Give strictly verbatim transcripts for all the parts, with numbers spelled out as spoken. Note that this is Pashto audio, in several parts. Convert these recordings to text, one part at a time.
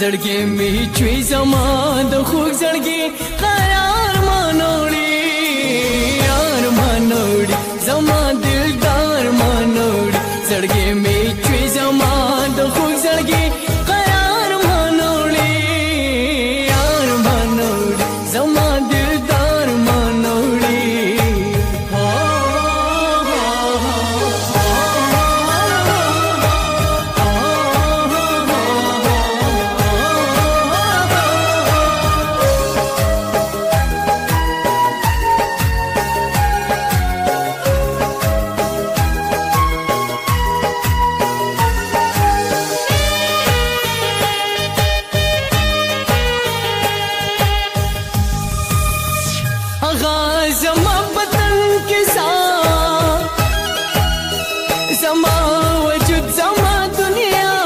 زړګي می چوي زما د خوږ زړګي قرار مانوړي یار مانوړي زما دلدار مانوړي زړګي می چوي زما د خوږ زړګي قرار مانوړي یار مانوړي زما دلدار مانوړي زما بدن کې سا زما وجود زما دنیا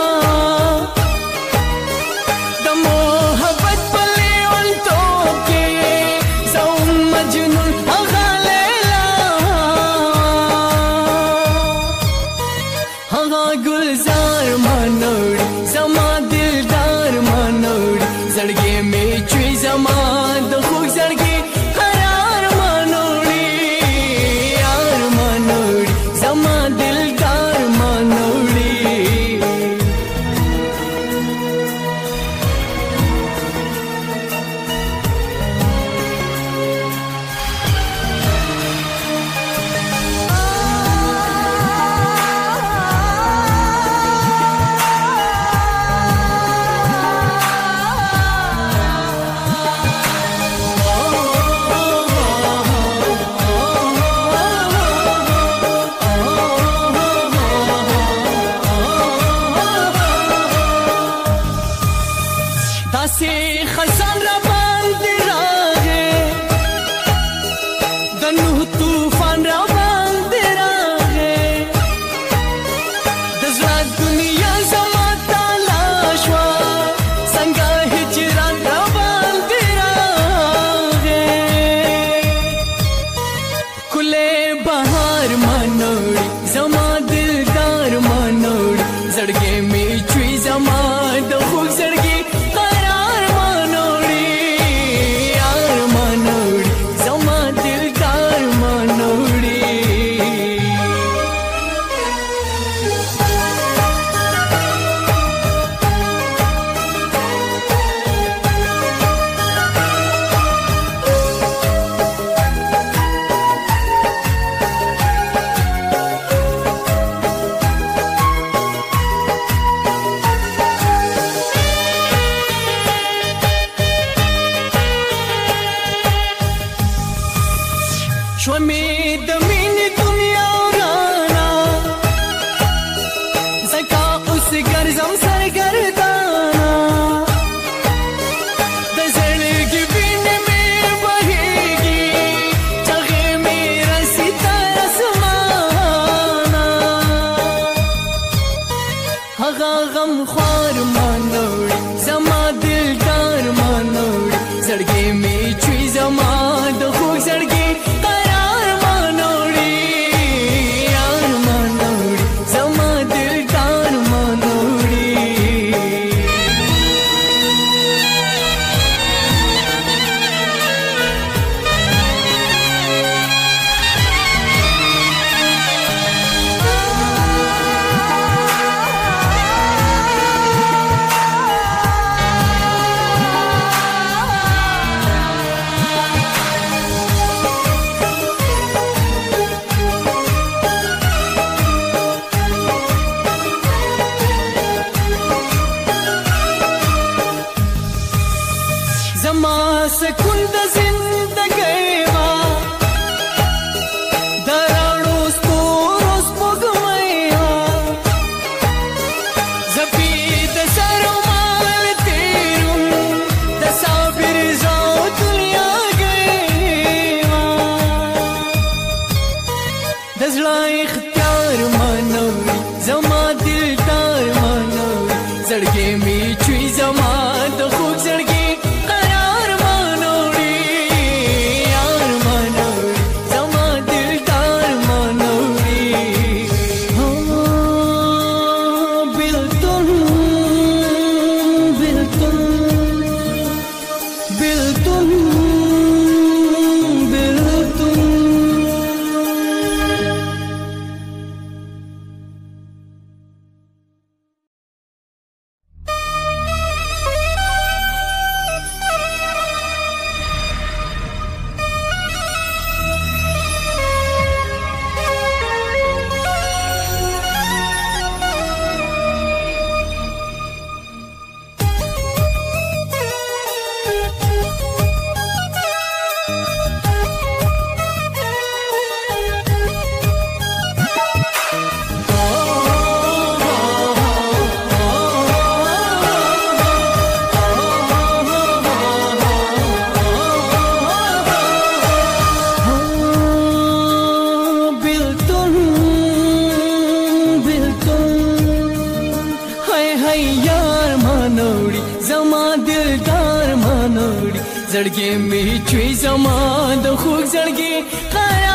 د محبت په لیونتو کې زوم مجنون هغه لیلا هغه ګلزار مانوړي زما دلدار مانوړي زړګي می چوي زما د خوږ زړګي داسې خزان را باندې راغې د نوح طوفان را باندې راغې د زړه دنیا زما تالا شوه څنګه هجران را باندې راغې ښکلی بهار مانوړي زما دلدار مانوړي زړګی مې چوي زما د خوږ زړګي شوه مې د مینې دنیا ورانه ځکه اوس ګرځم سرګردانه د زړګي وینې مې بهېږي چغې مې رسي تر اسمانه هغه غمخوار مانوړي زما دلدار مانوړي زړګي مې چوي زما د خوږ زړګي زما سکون د زندګۍ وا د راڼو ستورو سپوږمۍ وا زپې د سر مال تېروم د صابر زو دنیا گۍ وا د زړه اختیار مانوړي زما دلدار مانوړي زړګی مې چوي زما د خوږ زړګي قرار مانوړي یار दिलदार मनोड़ी जड़गे में चुई जमा द खुग जड़गे